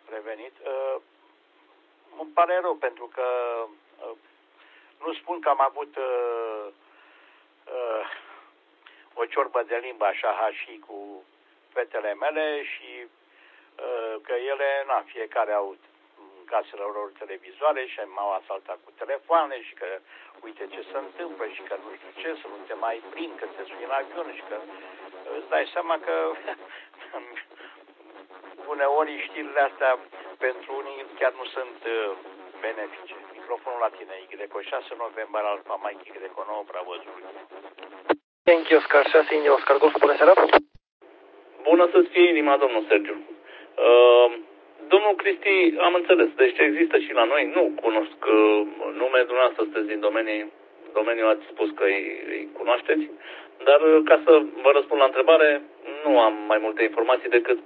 revenit. Îmi pare rău pentru că nu spun că am avut o ciorbă de limbă așa și cu fetele mele și că ele, fiecare au în casele lor televizoare și m-au asaltat cu telefoane și că uite ce se întâmplă și că nu știu ce, să nu te mai prind, că te suni în avion și că îți dai seama că uneori știrile astea pentru unii chiar nu sunt benefice. Microfonul la tine, Y6 November Alfa Mike Y9 Bravo Zulu. Yankee Oscar 6 India Oscar Golf, bună seara. Bună să-ți fie inima, domnul Sergiu. Domnul Cristi, am înțeles, deci există și la noi, nu cunosc nume, dumneavoastră sunteți din domeniul ați spus că îi cunoașteți, dar ca să vă răspund la întrebare, nu am mai multe informații decât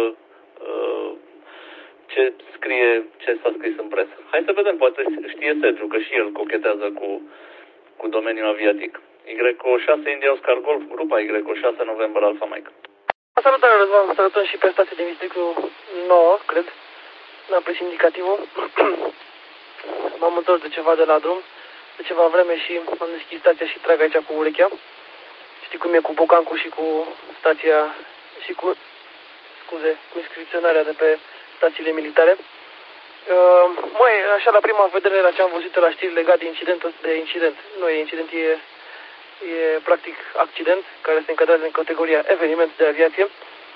ce s-a scris în presă. Hai să vedem, poate știe Sergiu că și el cochetează cu domeniul aviatic. Y6 India Oscar Golf, grupa Y6 November Alpha Mike. Salutare, Răzvan, salutăm și pe stație din districtul 9, cred. N-am prins indicativul. M-am întors de ceva de la drum, de ceva vreme și am deschis stația și trag aici cu urechea. Știi cum e cu Bocancu și cu stația și cu, cu inscripționarea de pe stațiile militare. Așa la prima vedere la ce am văzut la știri legat de incident. Nu e incident, e practic accident care se încadrează în categoria eveniment de aviație.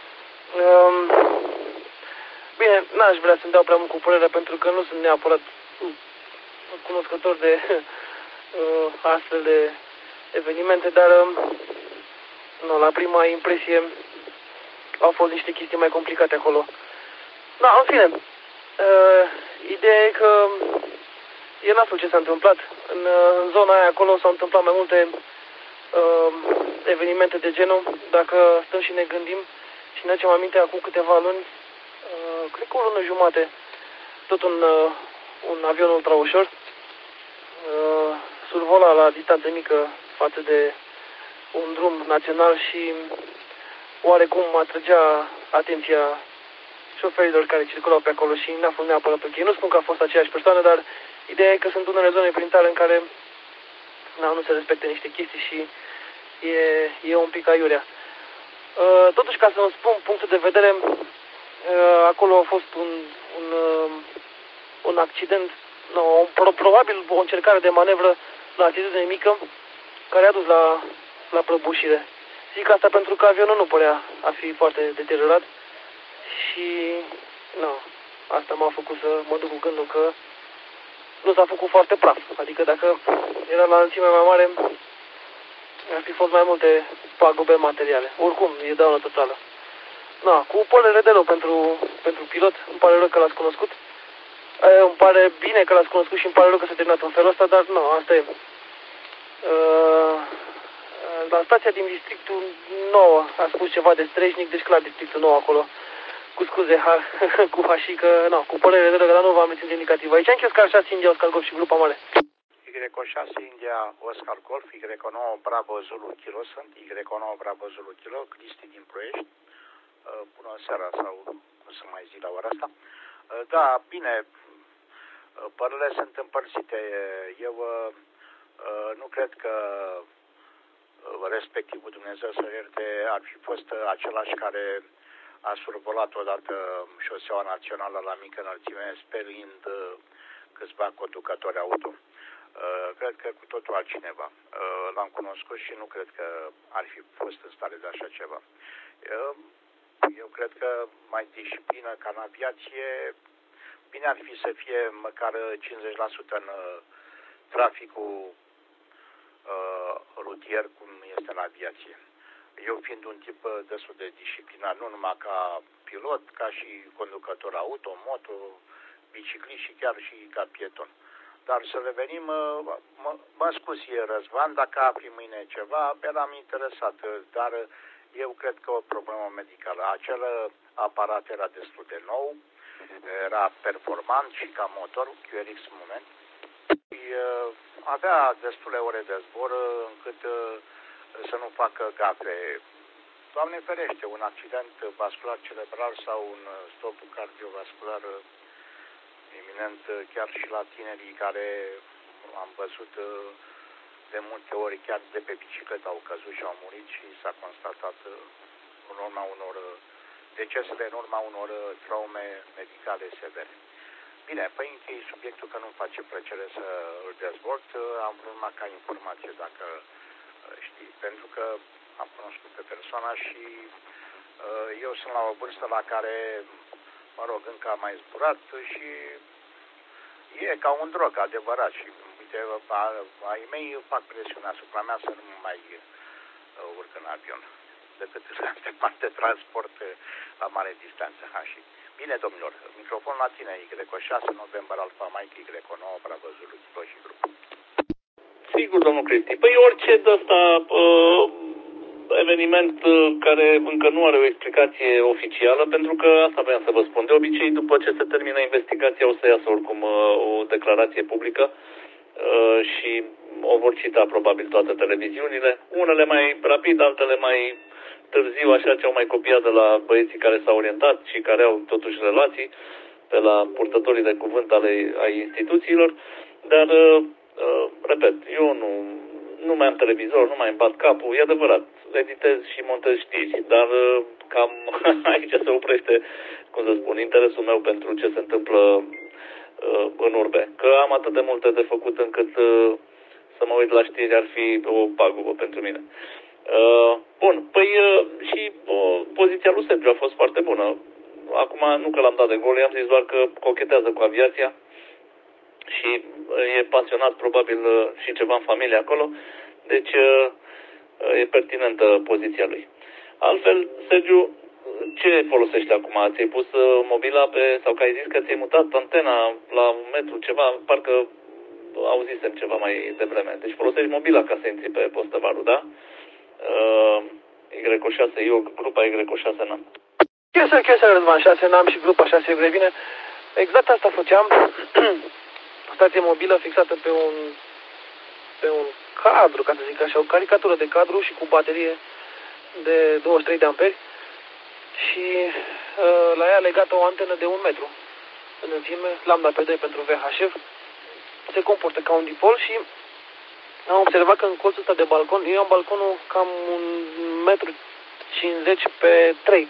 Bine, n-aș vrea să-mi dau prea mult cu părerea pentru că nu sunt neapărat cunoscător de astfel de evenimente, dar la prima impresie au fost niște chestii mai complicate acolo. În fine, ideea e că e nasul ce s-a întâmplat. În zona aia acolo s-au întâmplat mai multe evenimente de genul. Dacă stăm și ne gândim și ne aducem aminte acum câteva luni, cred că o lună jumate, tot un avion ultraușor survola la distanță mică față de un drum național și oarecum atrăgea atenția șoferilor care circulau pe acolo și n-a fost neapărat ok. Nu spun că a fost aceeași persoană, dar ideea e că sunt unele zone prin țară în care nu se respectă niște chestii și e un pic aiurea. Totuși, ca să vă spun punctul de vedere, acolo a fost un accident, probabil o încercare de manevră la altitudine mică care a dus la prăbușire. Zic asta pentru că avionul nu părea a fi foarte deteriorat și asta m-a făcut să mă duc cu gândul că nu s-a făcut foarte praf. Adică dacă era la înălțime mai mare, ar fi fost mai multe pagube materiale. Oricum, e daună totală. Cu părere de rău pentru pilot, îmi pare rău că l-ați cunoscut. Îmi pare bine că l-ați cunoscut și îmi pare rău că s-a terminat în felul ăsta, dar asta e. La stația din districtul 9 a spus ceva de Strejnic, deci clar districtul 9 acolo. Cu scuze, cu hași, că cu părere de rău, dar nu v-am reținut indicativ. Aici am Oscar 6 India Oscar Golf și grupa mare. Y6 India Oscar Golf, Y9 Bravo Zulu Kilo sunt, Y9 Bravo Zulu Kilo, Cristi din Ploiești. Bună seara sau cum să mai zic la ora asta. Da, bine, părerile sunt împărțite. Eu nu cred că respectivul Dumnezeu să ierte ar fi fost același care a survolat odată șoseaua națională la mică înălțime, sperind câțiva conducători auto. Cred că cu totul altcineva. L-am cunoscut și nu cred că ar fi fost în stare de așa ceva. Eu cred că mai disciplină ca în aviație, bine ar fi să fie măcar 50% în traficul rutier cum este în aviație. Eu fiind un tip destul de disciplinat, nu numai ca pilot, ca și conducător auto, moto, biciclist și chiar și ca pieton. Dar să revenim, mă scuzi, Răzvan, dacă afli mâine ceva, eram interesat, dar eu cred că o problemă medicală. Acel aparat era destul de nou, era performant și ca motor, QRX moment. Și avea destule ore de zbor încât să nu facă gafe Doamne ferește, un accident vascular cerebral sau un stop cardiovascular iminent, chiar și la tinerii care am văzut de multe ori chiar de pe bicicletă au căzut și au murit și s-a constatat în urma unor decesele, în urma unor traume medicale severe. Bine, păi închei subiectul că nu-mi face plăcere să îl dezvolt, am vrut ca informație dacă știi, pentru că am cunoscut pe persoana și eu sunt la o vârstă la care, mă rog, încă am mai zburat și e ca un drog, adevărat, și uite, ai mei fac presiune asupra mea să nu mai urc în avion decât pe parte transport la mare distanță. Și bine, domnilor, microfon la tine, Y6, November, Alfa Mike, Y9, Bravo Zulu, Kilo și grup. Sigur, domnul Cristi. Păi orice de ăsta eveniment care încă nu are o explicație oficială, pentru că asta vreau să vă spun. De obicei, după ce se termină investigația, o să iasă oricum o declarație publică și o vor cita probabil toate televiziunile. Unele mai rapid, altele mai târziu, așa ce au mai copiat de la băieții care s-au orientat și care au totuși relații pe la purtătorii de cuvânt ai instituțiilor. Dar, repet, eu nu mai am televizor, nu mai îmi bat capul, e adevărat, editez și montez știri, dar cam aici se oprește, cum să spun, interesul meu pentru ce se întâmplă în urbe. Că am atât de multe de făcut încât să mă uit la știri ar fi o pagubă pentru mine. Bun, păi și poziția lui Sergiu a fost foarte bună. Acum nu că l-am dat de gol, i-am zis doar că cochetează cu aviația și e pasionat probabil și ceva în familie acolo, deci e pertinentă poziția lui. Altfel, Sergiu, ce folosești acum? Ți-ai pus mobila sau că ai zis că ți-ai mutat antena la un metru, ceva, parcă auzisem ceva mai devreme. Deci folosești mobila ca să intri pe Postăvaru, da? Y6, eu grupa Y6 n-am. Chestia Răzvan 6 n-am și grupa 6 e bine. Exact asta făceam. Stație mobilă fixată pe un cadru, ca să zic așa, o caricatură de cadru și cu baterie de 23 de amperi și la ea legată o antenă de 1 metru în înălțime, lambda pe 2 pentru VHF. Se comportă ca un dipol și am observat că în colțul ăsta de balcon, eu am balconul cam 1,50 metru pe 3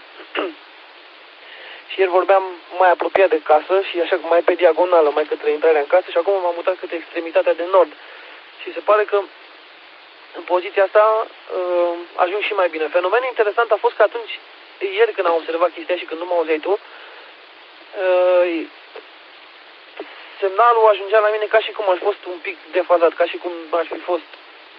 și ieri vorbeam mai apropiat de casă și așa mai pe diagonală, mai către intrarea în casă, și acum m-am mutat către extremitatea de nord. Și se pare că în poziția asta ajung și mai bine. Fenomenul interesant a fost că atunci, ieri când am observat chestia și când nu mă auzeai tu, semnalul ajungea la mine ca și cum aș fost un pic defazat, ca și cum aș fi fost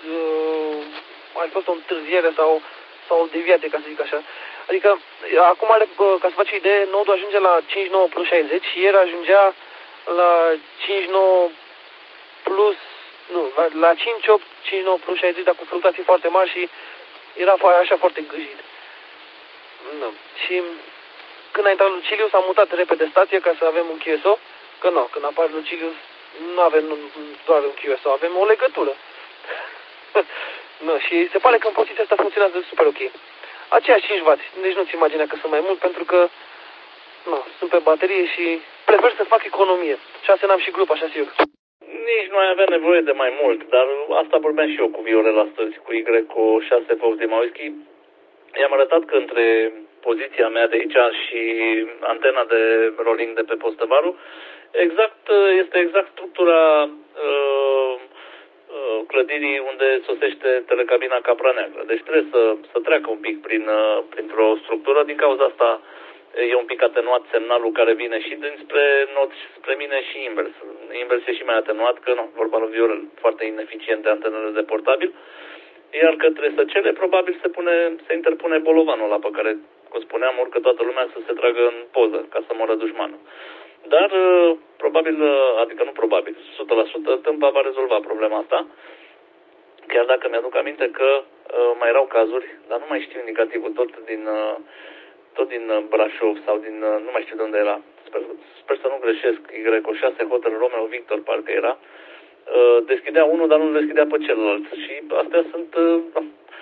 o întârziere sau o deviație, ca să zic așa. Adică, acum, ca să faci o idee, nodul ajunge la 59 plus 60 și ieri ajungea la 59 plus, nu, la 58, 59 plus 60, dar cu fluctuații foarte mari și era așa foarte gâjit. Nu. Și când a intrat Lucilius, am mutat repede stație ca să avem un QSO, că nu, când apare Lucilius, nu avem doar un QSO, avem o legătură. Nu, și se pare că în poziția asta funcționează super ok. Aceiași 5W, deci nu-ți imagina că sunt mai mult, pentru că nu, sunt pe baterie și prefer să fac economie. 6 n-am și grupa, 6 eu. Nici nu ai avea nevoie de mai mult, dar asta vorbeam și eu cu Viorel astăzi, cu Y6 Fox de Mauschi. I-am arătat că între poziția mea de aici și antena de rolling de pe Postăvaru, este exact structura clădirii unde sosește telecabina Capra Neagră. Deci trebuie să treacă un pic printr-o structură. Din cauza asta e un pic atenuat semnalul care vine și dinspre nord și spre mine și invers. Invers e și mai atenuat, că nu, vorba lui Viorel, foarte ineficiente antenele de portabil. Iar către Săcele probabil se interpune bolovanul ăla pe care, cum spuneam, urcă toată lumea să se tragă în poză ca să moră dușmanul. Dar probabil, adică nu probabil, 100% Tâmpa va rezolva problema asta. Chiar dacă mi-aduc aminte că mai erau cazuri, dar nu mai știu indicativul, tot din Brașov sau nu mai știu de unde era. Sper să nu greșesc, Y6 Hotel Romeo Victor parcă era. Deschidea unul, dar nu deschidea pe celălalt. Și astea sunt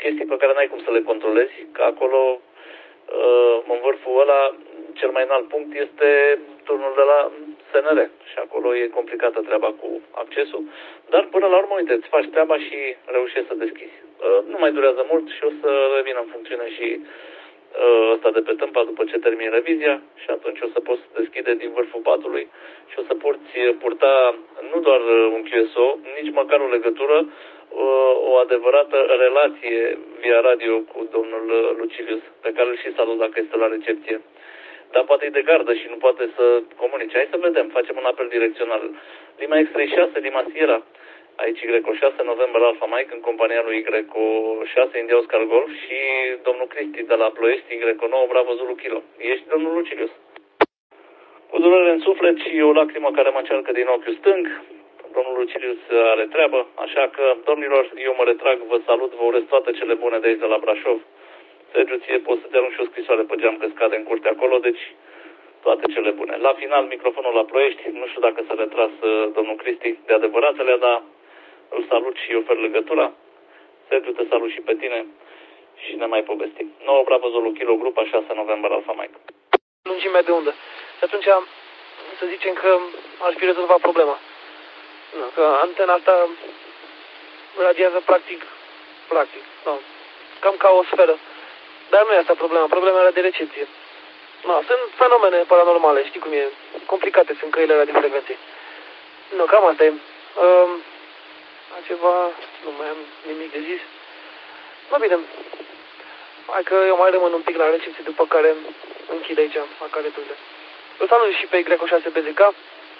chestii pe care n-ai cum să le controlezi, că acolo, în vârful ăla, cel mai înalt punct este turnul de la SNR și acolo e complicată treaba cu accesul, dar până la urmă, uite, îți faci treaba și reușești să deschizi. Nu mai durează mult și o să revină în funcțiune și ăsta de pe tâmpa după ce termin revizia și atunci o să poți deschide din vârful patului și o să purta nu doar un QSO, nici măcar o legătură, o adevărată relație via radio cu domnul Lucilius, pe care îl și salut dacă este la recepție. Dar poate e de gardă și nu poate să comunice. Hai să vedem, facem un apel direcțional. Lima X36, Lima Sierra, aici Y6, November Alpha Mike, în compania lui Y6, India Oscar Golf și domnul Cristi de la Ploiești, Y9, Bravo Zulu Kilo. Ești domnul Lucilius? Cu durere în suflet și o lacrimă care mă încearcă din ochiul stâng. Domnul Lucilius are treabă, așa că, domnilor, eu mă retrag, vă salut, vă urez toate cele bune de aici de la Brașov. Sergiu, ție poți să te arunci și o scrisoare pe geam că scade în curte acolo, deci toate cele bune. La final, microfonul la Ploiești, nu știu dacă s-a retras domnul Cristi de adevăratele, dar îl salut și ofer legătura. Sergiu, te salut și pe tine și ne mai povestim. 9 Bravo Zulu Kilo, grupa 6 November Alpha Mike. Lungimea de undă. Și atunci să zicem că ar fi rezolvat problema. Nu, că antena asta radiază practic, nu, cam ca o sferă. Dar nu e asta problema, problema era de recepție. Nu, sunt fenomene paranormale, știi cum e, complicate sunt căile alea de frecvențe. Nu, cam asta e. Altceva, nu mai am nimic de zis. Nu, bine, hai că eu mai rămân un pic la recepție, după care închid aici acareturile. Îl salut și pe Y6 BZK.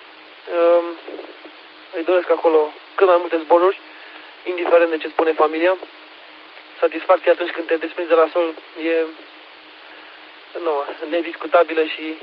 Îi doresc acolo cât mai multe zboruri, indiferent de ce spune familia. Satisfacția atunci când te desprinzi de la sol e nediscutabilă și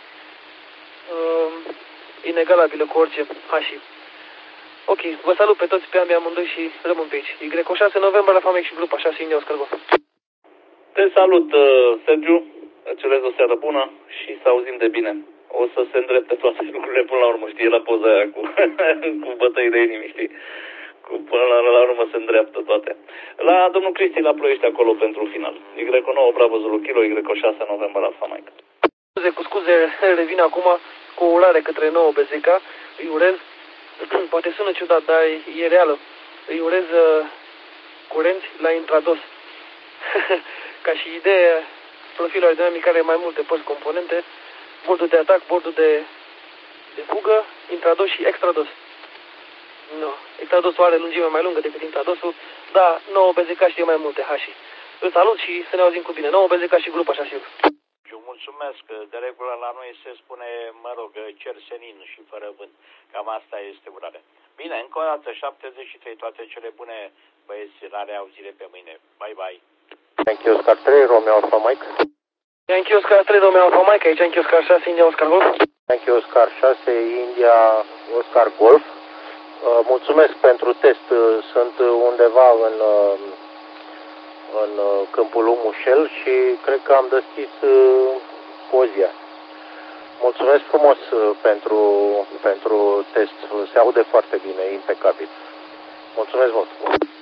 inegalabilă cu orice hași. Ok, vă salut pe toți, pe amândoi și rămân pe aici. Y6 November la Famec și grupa 6 India Oscar Golf. Te salut, Sergiu, îți urez o seară bună și să auzim de bine. O să se îndrepte toate lucrurile până la urmă, știi, la poza aia cu bătăi de inimi, știi? Până la urmă se îndreaptă toate. La domnul Cristi la Ploiești acolo pentru final. Y9 Bravo Zulu Kilo, Y6 November Alpha Mike. Cu scuze, revin acum cu o urare către 9 BZK. Îi urez, poate sună ciudat, dar e reală. Îi urez curenți la intrados. Ca și idee, profilul aerodinamic are mai multe părți componente. Bordul de atac, bordul de fugă, intrados și extrados. Nu, extradosul are lungime mai lungă decât intradosul, dar 9 BZK știe mai multe hași. Îl salut și să ne auzim cu bine. 9 BZK și grupa 6. Eu mulțumesc. De regulă la noi se spune, mă rog, cer senin și fără vânt. Cam asta este urarea. Bine, încă o dată, 73, toate cele bune, băieți, la reauzire pe mâine. Bye, bye. Yankee Oscar 3, Romeo Alpha Mike. Yankee Oscar 3, Romeo Alpha Mike, aici Yankee Oscar 6, India Oscar Golf. Yankee Oscar 6, India Oscar Golf. Mulțumesc pentru test. Sunt undeva în câmpul Umușel și cred că am deschis pozia. Mulțumesc frumos pentru test. Se aude foarte bine, impecabil. Mulțumesc mult.